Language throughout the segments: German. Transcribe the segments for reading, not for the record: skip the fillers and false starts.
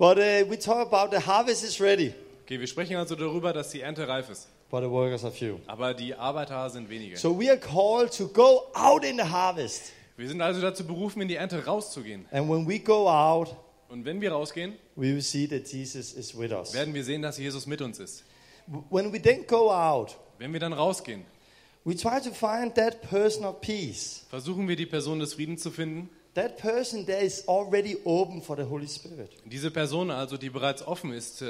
But we talk about the harvest is ready, Okay, wir sprechen also darüber, dass die Ernte reif ist. but the workers are few. Aber die Arbeiter sind wenige. So we are called to go out in the harvest. Wir sind also dazu berufen, in die Ernte rauszugehen. And when we go out, Und wenn wir rausgehen, we will see that Jesus is with us. werden wir sehen, dass Jesus mit uns ist. When we then go out, Wenn wir dann rausgehen, we try to find that person of peace. versuchen wir die Person des Friedens zu finden. That person that is already open for the Holy Spirit. Diese Person also, die bereits offen ist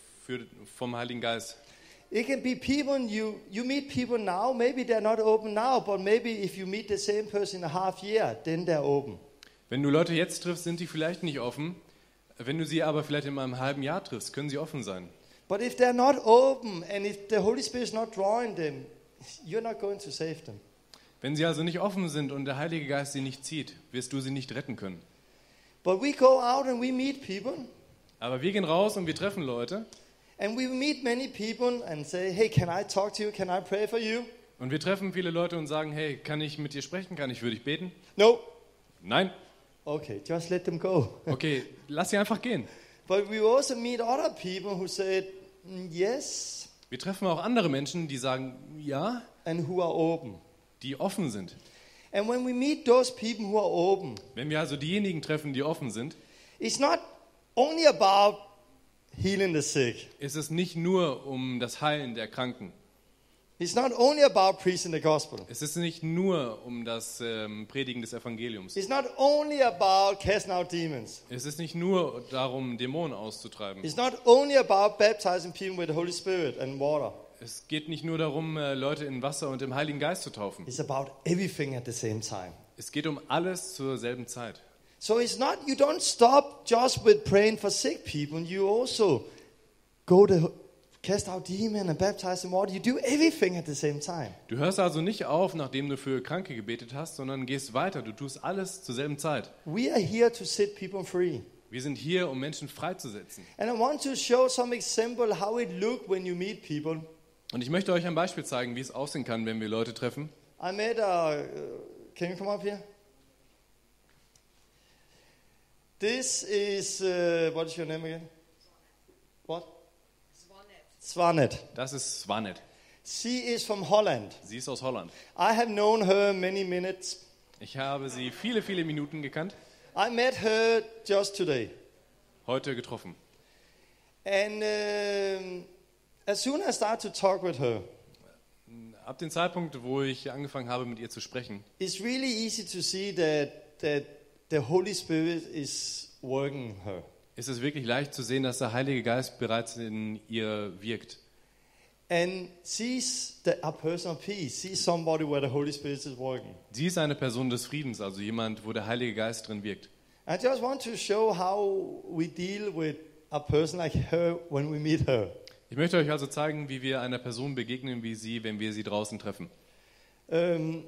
vom Heiligen Geist. It can be people you meet people now, maybe they're not open now, but maybe if you meet the same person in a half year, then they're open. Wenn du Leute jetzt triffst, sind die vielleicht nicht offen. Wenn du sie aber vielleicht in einem halben Jahr triffst, können sie offen sein. But if they're not open and if the Holy Spirit is not drawing them, you're not going to save them. Wenn sie also nicht offen sind und der Heilige Geist sie nicht zieht, wirst du sie nicht retten können. But we go out and we meet people, Aber wir gehen raus und wir treffen Leute and we meet many people and say, hey, can I talk to you? Can I pray for you? und wir treffen viele Leute und sagen, hey, kann ich mit dir sprechen? Kann ich für dich beten? No. Nein? Okay, just let them go. Okay, lass sie einfach gehen. But we also meet other people who said, yes, Wir treffen auch andere Menschen, die sagen, ja, and who are open. die offen sind. And when we meet those people who are open, Wenn wir also diejenigen treffen, die offen sind, it's not only about healing the sick. ist es nicht nur um das Heilen der Kranken. It's not only about preaching the gospel. Es ist nicht nur um das Predigen des Evangeliums. It's not only about casting out demons. Es ist nicht nur darum, Dämonen auszutreiben. It's not only about baptizing people with the Holy Spirit and water. Es geht nicht nur darum, Leute in Wasser und im Heiligen Geist zu taufen. It's about everything at the same time. Es geht um alles zur selben Zeit. So it's not, you don't stop just with praying for sick people. You also go to cast out demons and baptize in water. You do everything at the same time. Du hörst also nicht auf, nachdem du für Kranke gebetet hast, sondern gehst weiter. Du tust alles zur selben Zeit. We are here to set people free. Wir sind hier, um Menschen freizusetzen. And I want to show some example how it look when you meet people. Und ich möchte euch ein Beispiel zeigen, wie es aussehen kann, wenn wir Leute treffen. I met can you come up here? This is, what is your name again? What? Swanet. Das ist Swanet. She is from Holland. Sie ist aus Holland. I have known her many minutes. Ich habe sie viele, viele Minuten gekannt. I met her just today. Heute getroffen. And as soon as I start to talk with her, Ab dem Zeitpunkt, wo ich angefangen habe, mit ihr zu sprechen, it's really easy to see that the Holy Spirit is working her. ist es wirklich leicht zu sehen, dass der Heilige Geist bereits in ihr wirkt. And she's a person of peace. She's somebody where the Holy Spirit is working. Sie ist eine Person des Friedens, also jemand, wo der Heilige Geist drin wirkt. I just want to show how we deal with a person like her when we meet her. Ich möchte euch also zeigen, wie wir einer Person begegnen wie sie, wenn wir sie draußen treffen. Can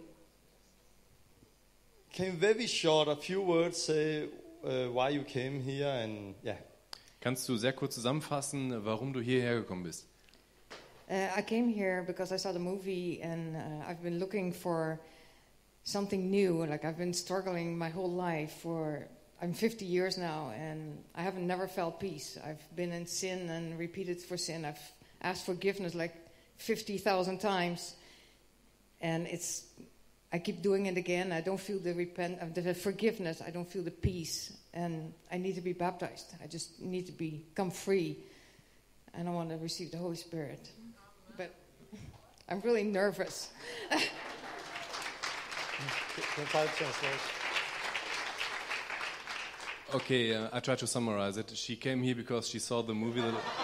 you very short, a few words, say why you came here and yeah. Kannst du sehr kurz zusammenfassen, warum du hierher gekommen bist? I came here because I saw the movie and I've been looking for something new. Like I've been struggling my whole life I'm 50 years now and I haven't never felt peace. I've been in sin and repeated for sin. I've asked forgiveness like 50,000 times and I keep doing it again. I don't feel the forgiveness. I don't feel the peace and I need to be baptized. I just need to become free and I want to receive the Holy Spirit. But I'm really nervous. Okay, I try to summarize it. She came here because she saw the movie.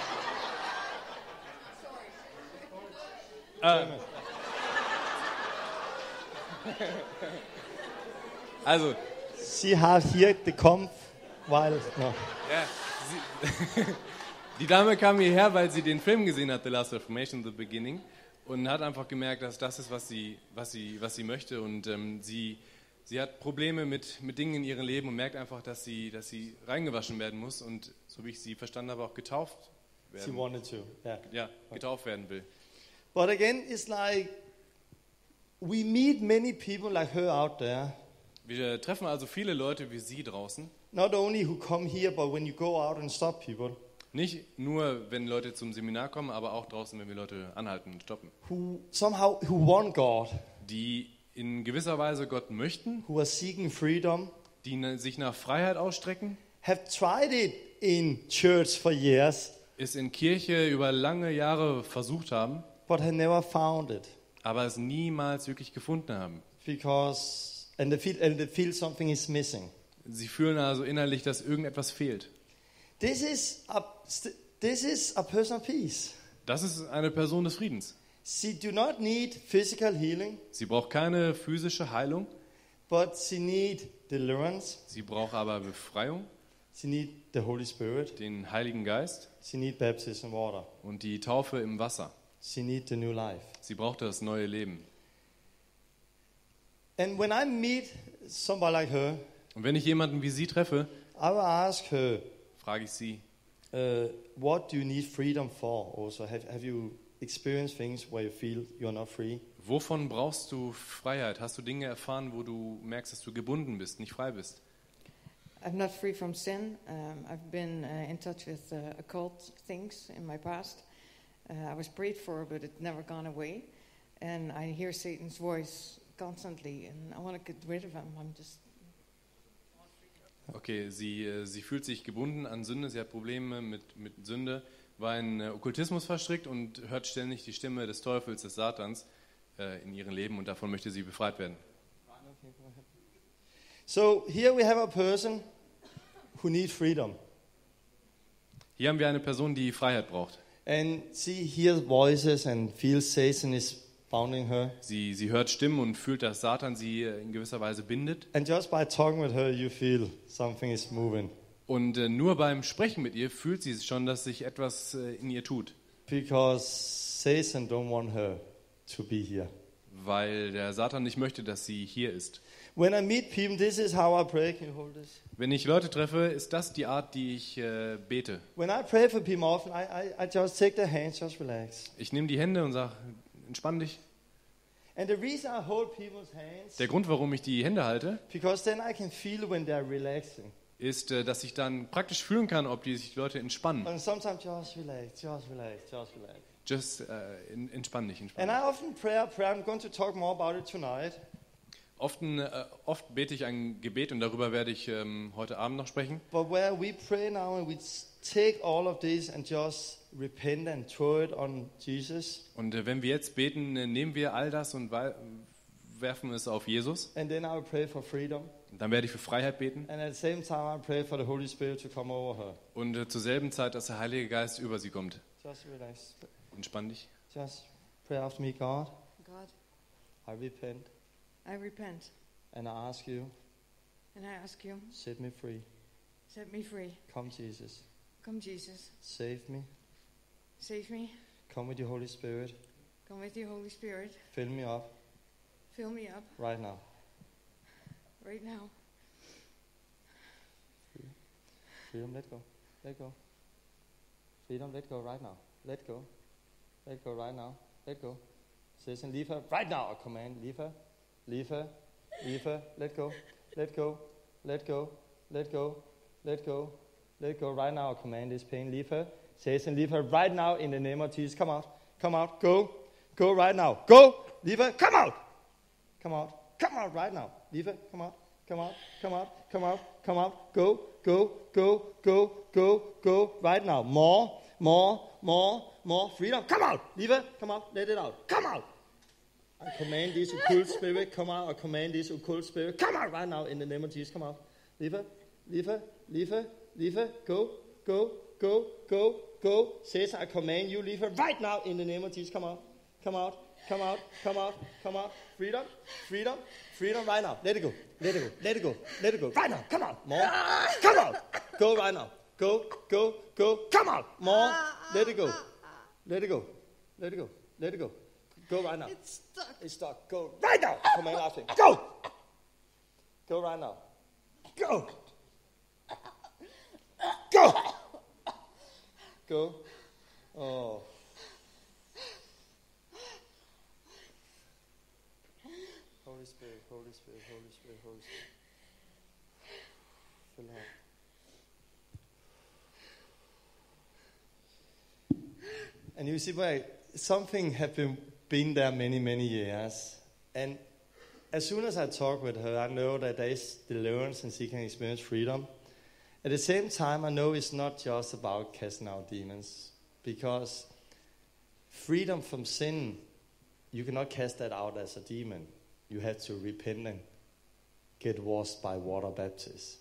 Also, Sie hat hier gekommen, weil no. ja, die Dame kam hierher, weil sie den Film gesehen hat, The Last Reformation, The Beginning, und hat einfach gemerkt, dass das ist, was sie möchte. Und sie hat Probleme mit Dingen in ihrem Leben und merkt einfach, dass sie reingewaschen werden muss und, so wie ich sie verstanden habe, auch getauft She werden. wanted to. Yeah. Ja, getauft werden will. But again, it's like we meet many people like her out there, Wir treffen also viele Leute wie sie draußen not only who come here, but when you go out and stop people, Nicht nur, wenn Leute zum Seminar kommen, aber auch draußen, wenn wir Leute anhalten und stoppen. who want God, Die in gewisser Weise Gott möchten, who are seeking freedom, die sich nach Freiheit ausstrecken, have tried it in church for years, es in Kirche über lange Jahre versucht haben, but have never found it aber es niemals wirklich gefunden haben. and they feel something is missing. Sie fühlen also innerlich, dass irgendetwas fehlt. This is a person of peace. Das ist eine Person des Friedens. She do not need physical healing, Sie braucht keine physische Heilung, but she need deliverance. sie braucht aber Befreiung, She need the Holy Spirit. den Heiligen Geist She need baptism in water. und die Taufe im Wasser. She need the new life. Sie braucht das neue Leben. And when I meet somebody like her, Und wenn ich jemanden wie sie treffe, I will ask her, frage ich sie, what do you need freedom for? Also, have you experienced things where you feel you're not free? wovon brauchst du Freiheit? Hast du Dinge erfahren, wo du merkst, dass du gebunden bist, nicht frei bist? I'm not free from sin. I've been in touch with occult things in my past. I was prayed for, but it never gone away. And I hear Satan's voice constantly, and I want to get rid of him. I'm just Okay, sie fühlt sich gebunden an Sünde, sie hat Probleme mit Sünde, war in Okkultismus verstrickt und hört ständig die Stimme des Teufels, des Satans in ihrem Leben und davon möchte sie befreit werden. So here we have a person who needs freedom. Hier haben wir eine Person, die Freiheit braucht. And she hears voices and feels Satan is bounding her. Sie hört Stimmen und fühlt, dass Satan sie in gewisser Weise bindet. And just by talking with her, you feel something is moving. Und nur beim Sprechen mit ihr fühlt sie schon, dass sich etwas in ihr tut. Because Satan don't want her to be here. Weil der Satan nicht möchte, dass sie hier ist. When I meet people, this is how I pray. Can you hold this? Wenn ich Leute treffe, ist das die Art, die ich bete. When I pray for people often, I just take their hands, just relax. Ich nehme die Hände und sage, entspann dich. And the reason I hold people's hands, Der Grund, warum ich die Hände halte, because then I can feel when they're relaxing. ist, dass ich dann praktisch fühlen kann, ob die Leute entspannen. And sometimes just relax, just relax, just relax. Just entspann dich, entspann And dich. I often pray a prayer. I'm going to talk more about it tonight. Oft bete ich ein Gebet und darüber werde ich heute Abend noch sprechen. But where we pray now and we take all of this and just repent and throw it on Jesus. Und wenn wir jetzt beten, nehmen wir all das und werfen es auf Jesus. And then I will pray for freedom. Dann werde ich für Freiheit beten And at the same time, I pray for the Holy Spirit to come over her. und zur selben Zeit, dass der Heilige Geist über sie kommt. Just relax. Entspann dich. Just pray after me, God. God. I repent I repent, and I ask you, and I ask you, set me free. set me free. Come, Jesus. Come, Jesus, Save me. save me. Come with your Holy Spirit. Come with your Holy Spirit. Fill me up Fill me up right now. right now. Freedom, let go. Let go. Freedom, let go right now. Let go. Let go right now. Let go. Satan, leave her right now. A command. Leave her. Leave her. Leave her. Let go. Let go. Let go. Let go. Let go. Let go right now. A command is pain. Leave her. Satan, leave her right now in the name of Jesus. Come out. Come out. Go. Go right now. Go. Leave her. Come out. Come out. Come out right now. Leave her. Come out. Come out. Come out. Come out. Come out. Go. Go. Go. Go. Go. Go. Right now. More. More. More. More. Freedom. Come out. Leave her. Come out. Let it out. Come out. I command this occult spirit. Come out. I command this occult spirit. Come out right now in the name of Jesus. Come out. Leave her. Leave her. Leave her. Leave her. Go. Go. Go. Go. Go. Says I command you. Leave her right now in the name of Jesus. Come out. Come out. Come out. Come out. Come out. Freedom. Freedom. Freedom right now. Let it go. Let it go. Let it go. Let it go. Right now. Come out. More. Come out. Go right now. Go. Go. Go. Come out. More. Let it go. Let it go. Let it go. Let it go. Go right now. It's stuck. It's stuck. Go right now. Command last thing. Go. Go right now. Go. Go. Go. Oh. Holy Spirit, Holy Spirit, Holy Spirit, Holy Spirit. Fill her up. And you see, well, something have been there many years. And as soon as I talk with her, I know that there is deliverance and she can experience freedom. At the same time, I know it's not just about casting out demons. Because freedom from sin, you cannot cast that out as a demon. You have to repent and get washed by water baptism.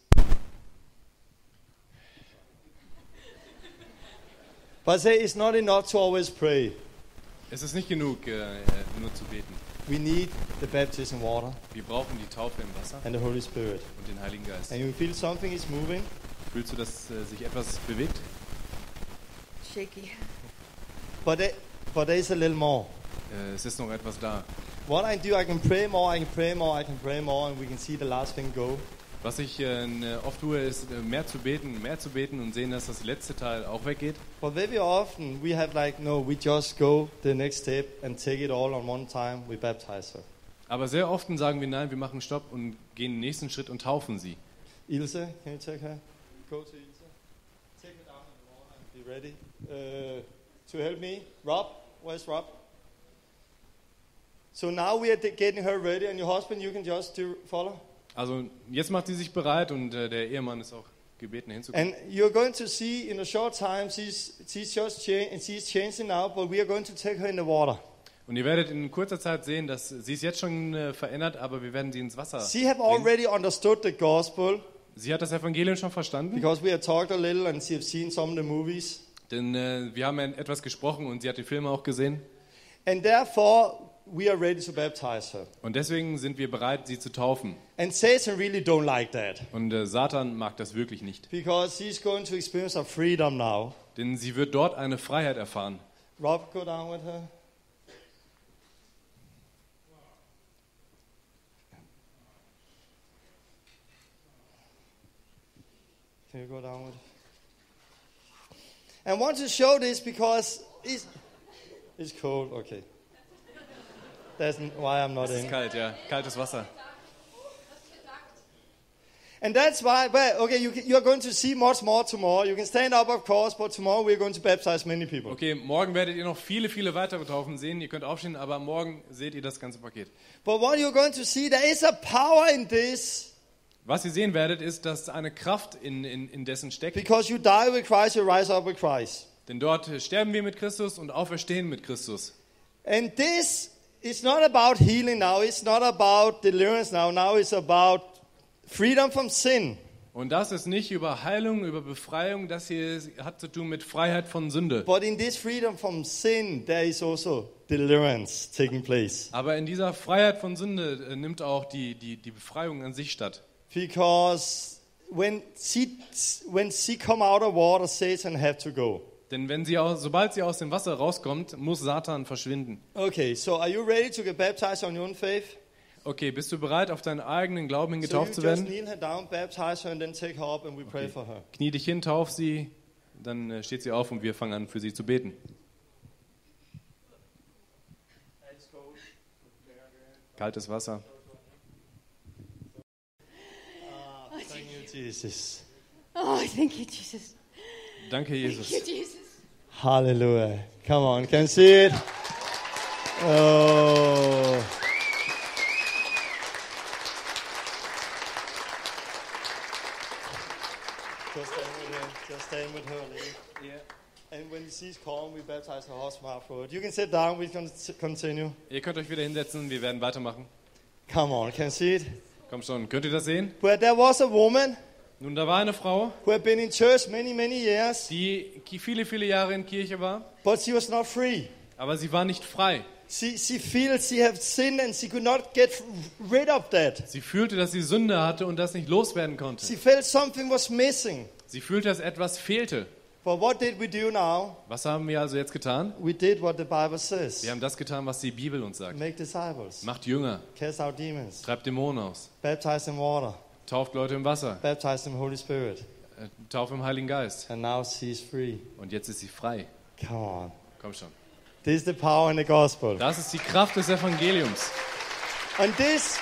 But I say it's not enough to always pray. Es ist nicht genug, nur zu beten. We need the baptism in water Wir brauchen die Taufe im Wasser and the Holy Spirit. und den Heiligen Geist. And you feel something is moving. Fühlst du, dass sich etwas bewegt? Shaky. But there is a little more. Es ist noch etwas da. What I do, I can pray more, I can pray more, I can pray more, and we can see the last thing go. Was ich oft tue, ist mehr zu beten und sehen, dass das letzte Teil auch weggeht. But very often we have we just go the next step and take it all on one time. We baptize her. Aber sehr oft sagen wir, nein, wir machen Stopp und gehen den nächsten Schritt und taufen sie. Ilse, can you take her? Go to Ilse. Take her down in the water and be ready. To help me, Rob. Where's Rob? So now we are getting her ready, and your husband, you can just follow. Also jetzt macht sie sich bereit und der Ehemann ist auch gebeten hinzukommen. And you're going to see in a short time she's changing now, but we are going to take her in the water. Und ihr werdet in kurzer Zeit sehen, dass sie ist jetzt schon verändert, aber wir werden sie ins Wasser She have bringen. already understood the gospel Sie hat das Evangelium schon verstanden, because we have talked a little and she have seen some of the movies. denn wir haben etwas gesprochen und sie hat die Filme auch gesehen. And therefore we are ready to baptize her. Und deswegen sind wir bereit, sie zu taufen. And Satan really don't like that Und Satan mag das wirklich nicht, because she's going to experience a freedom now. denn sie wird dort eine Freiheit erfahren. Rob, go down with her. Can you go down with her? And I want to show this because it's cold. Okay. That's why I'm not Es ist in. kalt, ja, kaltes Wasser. And that's why, well, okay, you're going to see much more tomorrow. You can stand up, of course, but tomorrow we're going to baptize many people. Okay, morgen werdet ihr noch viele weitere Taufen sehen. Ihr könnt aufstehen, aber morgen seht ihr das ganze Paket. But what you're going to see, there is a power in this. Was ihr sehen werdet, ist, dass eine Kraft in dessen steckt. Because you die with Christ, you rise up with Christ. Denn dort sterben wir mit Christus und auferstehen mit Christus. And this is not about healing now. It's not about deliverance now. Now it's about freedom from sin. Und das ist nicht über Heilung, über Befreiung. Das hier hat zu tun mit Freiheit von Sünde. But in this freedom from sin, there is also deliverance taking place. Aber in dieser Freiheit von Sünde nimmt auch die Befreiung an sich statt. Because when she come out of water, Satan have to go. Denn sobald sie aus dem Wasser rauskommt, muss Satan verschwinden. Okay, so are you ready to get baptized on your own faith? Okay, bist du bereit, auf deinen eigenen Glauben hin So getauft you zu just werden? kneel her down, baptize her, and then take her up, and we pray for her. Knie dich hin, tauf sie, dann steht sie auf und wir fangen an, für sie zu beten. Kaltes Wasser. Thank you, Jesus. Oh, thank you, Jesus. Danke, Jesus. Thank you, Jesus. Hallelujah. Come on, can you see it? Oh. Just stand with her. Yeah. And when she's calm, we baptize her husband afterward. You can sit down, we can continue. Ihr könnt euch wieder hinsetzen, wir werden weitermachen. Come on, can you see it? Komm schon, könnt ihr das sehen? But there was a woman Nun, da war eine Frau, who had been in church many years, die viele Jahre in Kirche war, but she was not free. aber sie war nicht frei. She feels she had sinned and she could not get rid of that. Sie fühlte, dass sie Sünde hatte und das nicht loswerden konnte. She felt something was missing. Sie fühlte, dass etwas fehlte. But what did we do now? Was haben wir also jetzt getan? We did what the Bible says. Wir haben das getan, was die Bibel uns sagt. Make disciples. Macht Jünger, Cast out demons. treibt Dämonen aus, Baptize in water. tauft Leute im Wasser, Baptize in the Holy Spirit. tauft im Heiligen Geist. And now she's free. Und jetzt ist sie frei. Come on. Komm schon. This is the power in the gospel. Das ist die Kraft des Evangeliums. And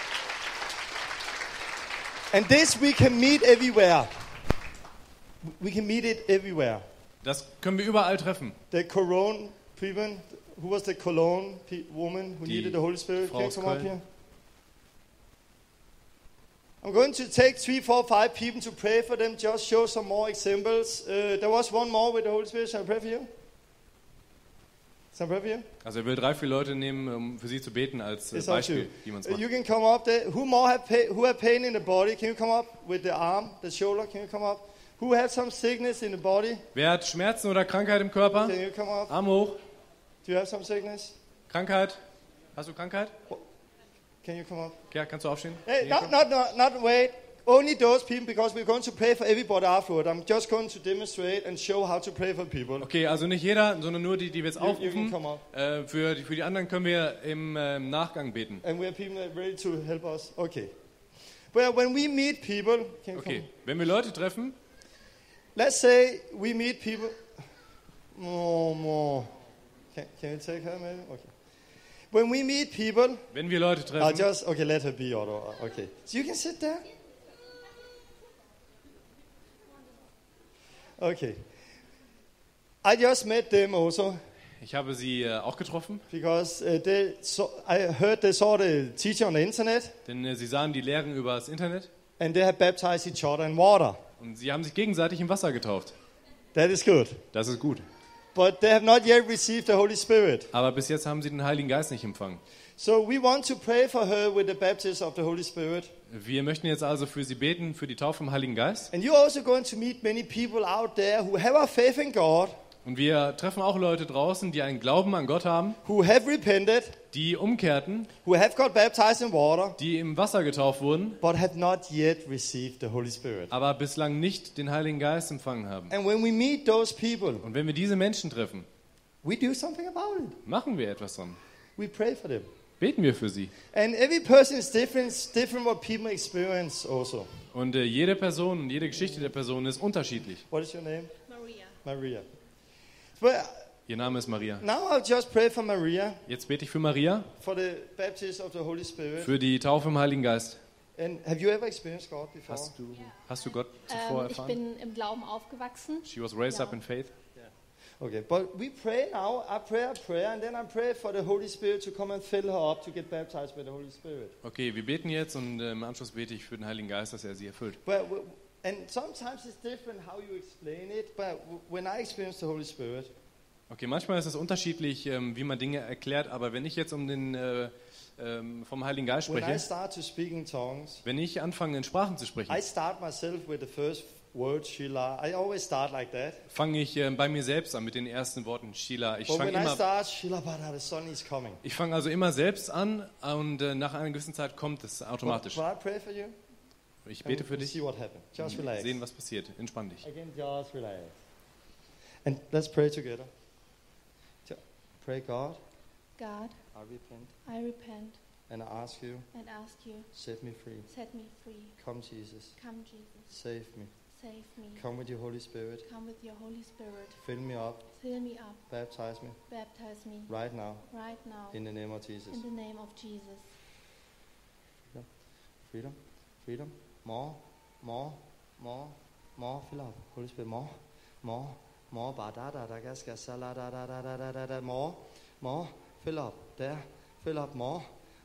this we can meet everywhere. We can meet it everywhere. Das können wir überall treffen. The People, who was the Cologne woman who Die needed the Holy Spirit? Frau Can you aus come up Köln. here? I'm going to take 3, 4, 5 people to pray for them. Just show some more examples. There was one more with the Holy Spirit. Shall I pray for you? Shall I pray for you? Also er will 3, 4 Leute nehmen, um für sie zu beten als It's up to Beispiel, you. wie man es macht. You can come up there. Who more who have pain in the body? Can you come up with the arm, the shoulder? Can you come up? Who have some sickness in the body? Wer hat Schmerzen oder Krankheit im Körper? Can you come up? Arm hoch. Do you have some sickness? Krankheit? Hast du Krankheit? Can you come up? Ja, kannst du aufstehen? Hey, Can you come? not wait. Only those people, because we're going to pray for everybody afterward. I'm just going to demonstrate and show how to pray for people. Okay, also nicht jeder, sondern nur die wir jetzt You can aufrufen. come up. Für die anderen können wir im Nachgang beten. And we have people that are ready to help us. Okay. Well, when we meet people, can you Okay, come? wenn wir Leute treffen, Let's say we meet people. More. Can you take her maybe? Okay. When we meet people, wenn wir Leute treffen, okay, let her be, Otto. Okay. So you can sit there. Okay. I just met them also ich habe sie auch getroffen, because I heard they saw the teacher on the internet denn sie sahen die Lehren über das Internet and they have baptized each other in water. und sie haben sich gegenseitig im Wasser getauft. That is good. Das ist gut. But they have not yet received the Holy Spirit. Aber bis jetzt haben sie den Heiligen Geist nicht empfangen. So we want to pray for her with the baptism of the Holy Spirit. Wir möchten jetzt also für sie beten, für die Taufe im Heiligen Geist. And you're also going to meet many people out there who have a faith in God, Und wir treffen auch Leute draußen, die einen Glauben an Gott haben, who have repented, die umkehrten, who have got baptized in water, die im Wasser getauft wurden, but have not yet received the Holy Spirit. aber bislang nicht den Heiligen Geist empfangen haben. And when we meet those people, Und wenn wir diese Menschen treffen, we do something about it. machen wir etwas dran. We pray for them. Beten wir für sie. And every person is different. It's different what people experience also. Und jede Person und jede Geschichte der Person ist unterschiedlich. What is your name? Maria. Maria. But Ihr Name ist Maria. now I'll just pray for Maria, Jetzt bete ich für Maria, for the baptism of the Holy Spirit. für die Taufe im Heiligen Geist. And have you ever experienced God before? Hast du Gott zuvor Ich erfahren? bin im Glauben aufgewachsen. She was raised Ja. up in faith. Okay, but we pray now. I pray a prayer, and then I pray for the Holy Spirit to come and fill her up to get baptized by the Holy Spirit. Okay, wir beten jetzt und im Anschluss bete ich für den Heiligen Geist, dass er sie erfüllt. And sometimes it's different how you explain it, but when I experience the Holy Spirit, Okay, manchmal ist es unterschiedlich, wie man Dinge erklärt, aber wenn ich jetzt vom Heiligen Geist when I spreche, start to speak in tongues, wenn ich anfange in Sprachen zu sprechen, I start myself with the first word, Shila. I always start like that. fange ich bei mir selbst an mit den ersten Worten Shila. But when I start, Shila Bada, the sun is coming. Ich fange also immer selbst an und nach einer gewissen Zeit kommt es automatisch. But I pray for you. Ich bete für and dich, see what happens. Just und relax. sehen, was passiert. Entspann dich. Again, just relax. And let's pray together. Pray, God, God, I repent I repent and I ask you, and ask you, set me free. set me free. Come, Jesus, Come, Jesus, save me. save me. Come with your Holy Spirit. Come with your Holy Spirit. Fill me up, Fill me up. baptize me Baptize me right now right now in the name of Jesus. in the name of Jesus. Freedom, freedom, more, fill up. Holy Spirit, more, ba da da da gas gas la da da da da da da more, fill up there, fill up more.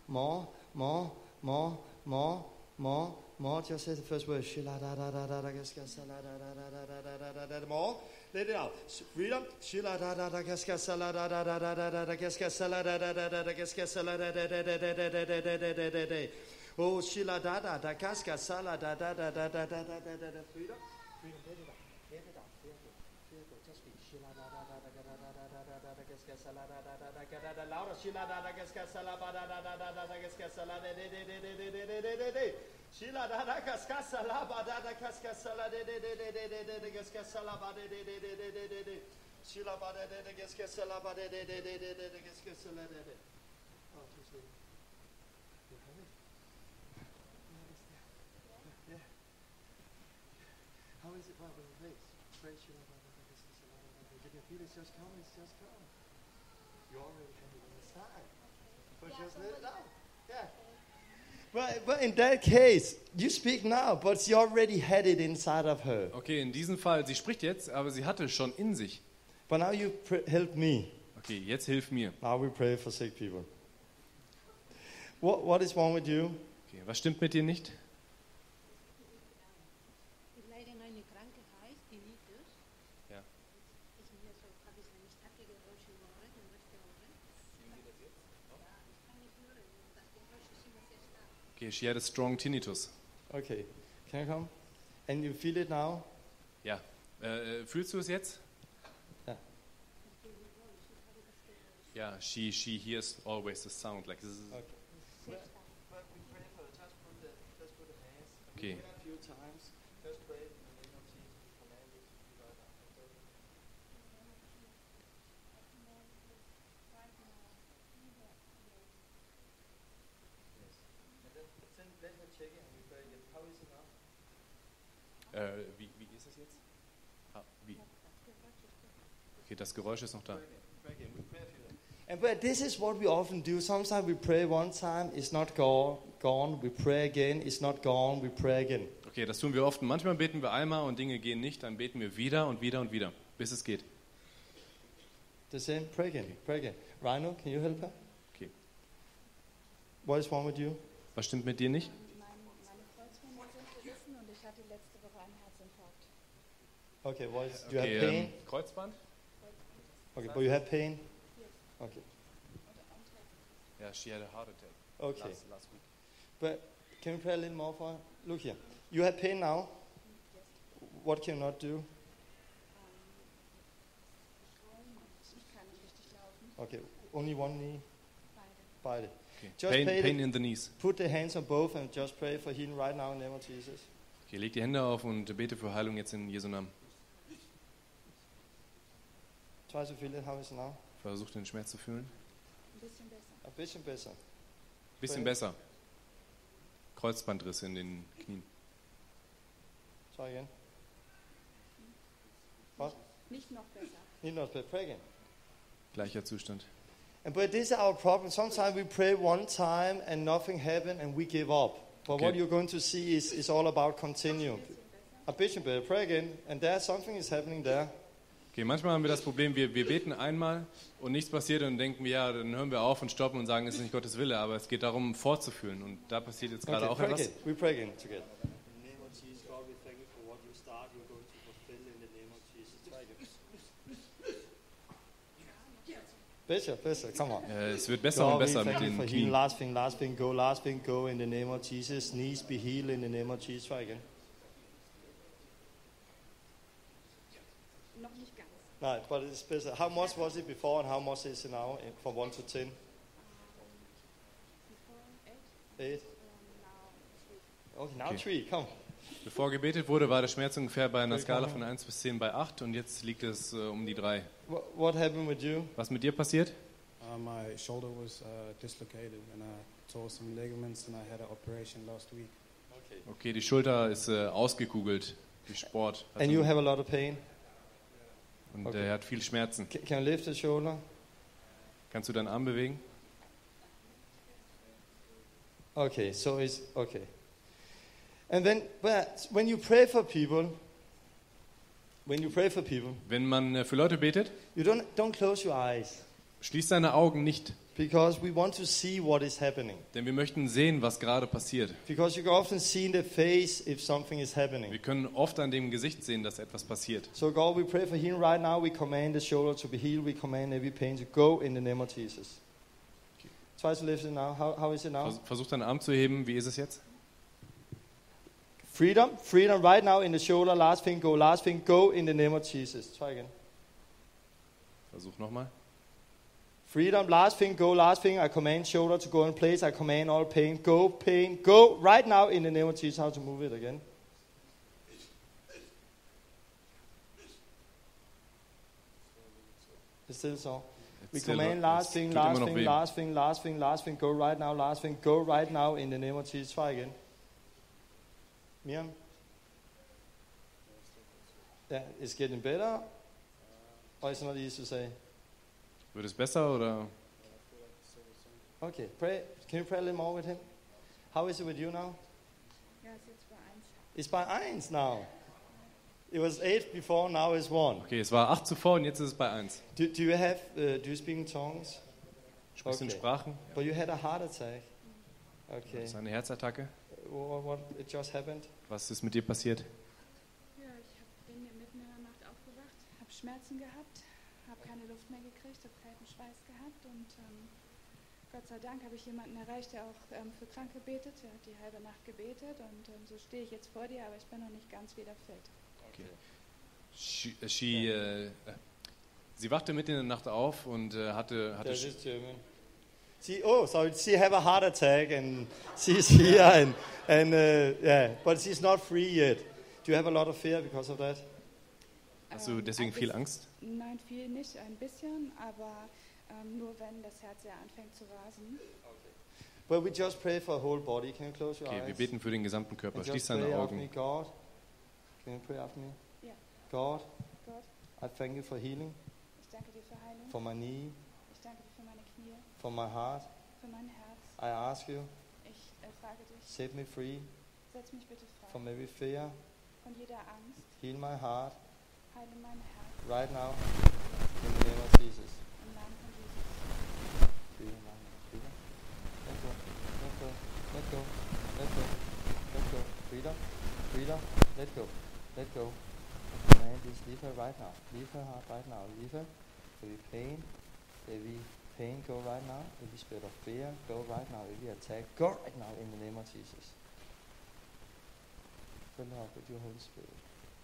Just say the first word. Shila da da da da da gas gas la da da da da da da da da more. Let it out. Freedom. Shila da da da gas gas la da da da da da da gas gas la da da da da da gas gas la da da da da da da da da da. Oh, Shila da da da gas gas la da da da da da da da da. Freedom. Freedom. Let it out. Let it out. Just speak. Shila da da da da da da da da da da gas gas la da da da da da da. Louder. Shila da da gas gas la ba da da da da da da gas gas la de de de de de de de de de. Shila da da gas gas la ba da da gas gas la de de de de de de de gas gas la ba de de de de de de de de. Shila ba de de de gas gas la ba de de de de de de de gas gas la de de. Oh, too slow. You have it? Yeah. How is it? Well, with the face. Praise Shila ba da da gas gas la da da. You can feel it's just coming. It's just coming. You already have it inside. But just let it out. Yeah. But in that case, you speak now, but she already had it inside of her. Okay, in diesem Fall, sie spricht jetzt, aber sie hatte es schon in sich. But now you help me. Okay, jetzt hilf mir. Now we pray for sick people. What is wrong with you? Okay, was stimmt mit dir nicht? Ich leide an einer Krankheit, Tinnitus. Ja. Ist mir so, habe ich eine starke Geräusche hören und möchte hören. Ja, ich kann nicht hören. Das Geräusch ist immer sehr stark. Okay, she had a strong tinnitus. Okay, can I come? And you feel it now? Ja. Fühlst du es jetzt? Ja. Ja, she hears always the sound like this. Okay. Okay. Wie ist es jetzt? Wie? Okay, das Geräusch ist noch da. And but this is what we often do. Sometimes we pray one time, it's not gone. We pray again, it's not gone. We pray again. Okay, das tun wir oft. Manchmal beten wir einmal und Dinge gehen nicht, dann beten wir wieder und wieder und wieder, bis es geht. The same. Pray again. Pray again. Rhino, can you help her? Okay. What is wrong with you? Was stimmt mit dir nicht? Meine Kreuzbänder sind gerissen und ich hatte letzte Woche einen Herzinfarkt. Okay. What is? Do you have pain? Kreuzband? Okay, but you have pain. Okay. Ja, she had a heart attack Okay. last week. But can we pray a little more for her? Look here. You have pain now. What can you not do? Ich kann nicht richtig laufen. Okay. Only one knee. Beide. Beide. Okay. Just Pain, pray pain in the knees. Put the hands on both and just pray for healing right now in the name of Jesus. Okay, leg die Hände auf und bete für Heilung jetzt in Jesu Namen. Try to feel it. How is it now? Versuch den Schmerz zu fühlen. Ein bisschen besser. A bisschen besser. Bisschen besser. Kreuzbandriss in den Knien. Try again. What? Nicht noch besser. Need not pray. Pray again. Gleicher Zustand. And but this is our problem. Sometimes we pray one time and nothing happens and we give up. But Okay. what you're going to see is all about continue. A bisschen better. Pray again. And there something is happening there. Okay, manchmal haben wir das Problem, wir beten einmal und nichts passiert und denken wir, ja, dann hören wir auf und stoppen und sagen, es ist nicht Gottes Wille, aber es geht darum, fortzuführen und da passiert jetzt gerade auch pray etwas. again. We pray again together. In the name of Jesus, God, we thank you for what you start. You're going to fulfill in the name of Jesus. Try again. Besser. Come on. Es wird besser und God, we besser mit thank you den for healing. Knien. Last thing, go in the name of Jesus. Knees be healed in the name of Jesus. Try again. Noch nicht ganz. No, but it's better. How much was it before and how much is it now from 1 to 10? Before 8, 8. now 3. Okay, now Okay. 3. Come. Bevor gebetet wurde, war der Schmerz ungefähr bei einer Skala von 1 bis 10 bei 8 und jetzt liegt es um die 3. What happened with you? Was mit dir passiert? My shoulder was dislocated and I tore some ligaments and I had an operation last week. Okay. Okay, die Schulter ist ausgekugelt, die Sport. And you have a lot of pain? Und Okay. er hat viel Schmerzen. Can you lift the shoulder? Kannst du deinen Arm bewegen? Okay, so it's okay. And then, but when you pray for people, Wenn man für Leute betet, you don't close your eyes schließ deine Augen nicht, because we want to see what is happening. denn wir möchten sehen, was gerade passiert. Because you can often see in the face if something is Wir happening. können oft an dem Gesicht sehen, dass etwas passiert. So God, we pray for healing right now. We command the shoulder to be healed. We command every pain to go in the name of Jesus. Try to lift it now. How is it now? Versuch deinen Arm zu heben. Wie ist es jetzt? Freedom right now in the shoulder. Last thing, go in the name of Jesus. Try again. Versuch nochmal. Freedom, last thing, I command shoulder to go in place. I command all pain, go right now in the name of Jesus. How to move it again? It's still so. We Still command noch- last es thing, tut immer noch weh. last thing, go right now in the name of Jesus. Try again. Miriam? Yeah, it's getting better? Or it's not easy to say? Wird es besser oder? Okay, pray. Can you pray a little more with him? How is it with you now? Ja, ist jetzt bei 1. It's by 1 now. It was 8 before, now it's 1. Okay, es war 8 zuvor und jetzt ist es bei 1. Do you speak in tongues? Sprichst du in Okay. Sprachen? But you had a heart attack. Okay. Das ist eine Herzattacke. What it just happened? Was ist mit dir passiert? Ja, bin mitten in der Nacht aufgewacht, habe Schmerzen gehabt, habe keine Luft mehr gekriegt, habe kalten Schweiß gehabt und Gott sei Dank habe ich jemanden erreicht, der auch für Kranke betet. Er hat die halbe Nacht gebetet und so stehe ich jetzt vor dir, aber ich bin noch nicht ganz wieder fit. Sie wachte mitten in der Nacht auf und hatte That is German. She have a heart attack and she's here but she's not free yet. Do you have a lot of fear because of that? Hast du deswegen viel Angst? Nein, viel nicht, ein bisschen, aber nur wenn das Herz sehr anfängt zu rasen. Well, we just pray for the whole body. Can you close your Okay, wir eyes? beten für den gesamten Körper. And Schließ just pray deine after me, Augen. God. Can you pray after me? Ja. God, Gott, I thank you for healing, ich danke dir für Heilung, for my knee, ich danke dir für meine Knie, for my heart. für mein Herz. I ask you, Ich frage dich, set me free setz mich bitte frei from every fear. von jeder Angst, Heal my heart heile mein Herz right now in the name of Jesus. im Namen von Jesus. Freedom, freedom. Let go, let go, let go, let go, let go. Freedom, freedom, let go, let go. Man, just leave her right now. Leave her heart right now. Leave her. Every pain, go right now. Every spirit of fear, go right now. Every attack, go right now in the name of Jesus. Fill her up with your Holy Spirit.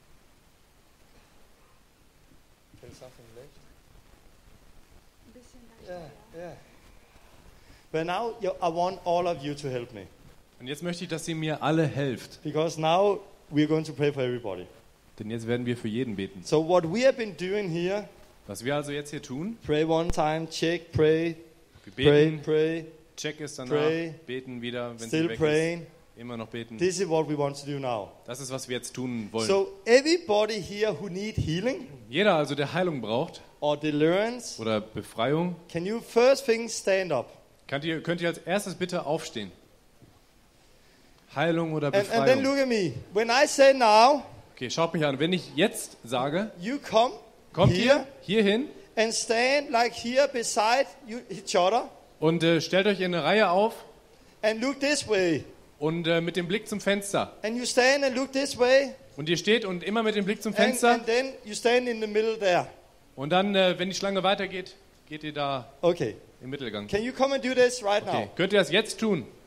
Feel something left? Ein bisschen leichter, Yeah. But now I want all of you to help me. Und jetzt möchte ich, dass ihr mir alle helft. Because now we're going to pray for everybody. Denn jetzt werden wir für jeden beten. So what we have been doing here, Was wir also jetzt hier tun, pray one time, check, pray, wir pray, beten, pray, check es danach, pray, beten wieder, wenn sie still weg praying. ist, immer noch beten. This is what we want to do now. Das ist, was wir jetzt tun wollen. So everybody here who need healing Jeder also, der Heilung braucht or deliverance, oder Befreiung, can you first thing stand up? könnt ihr als erstes bitte aufstehen. Heilung oder And then Befreiung. look at me. When I say now, Okay, schaut mich an. Wenn ich jetzt sage, you come kommt here ihr hierhin and stand like here beside each other und stellt euch in eine Reihe auf and look this way. und mit dem Blick zum Fenster. And you stand and look this way. Und ihr steht und immer mit dem Blick zum And Fenster. then you stand in the middle there. Und dann, wenn die Schlange weitergeht, geht ihr da Okay. im Mittelgang. Can you come and do this right Okay. now? Könnt ihr das jetzt tun?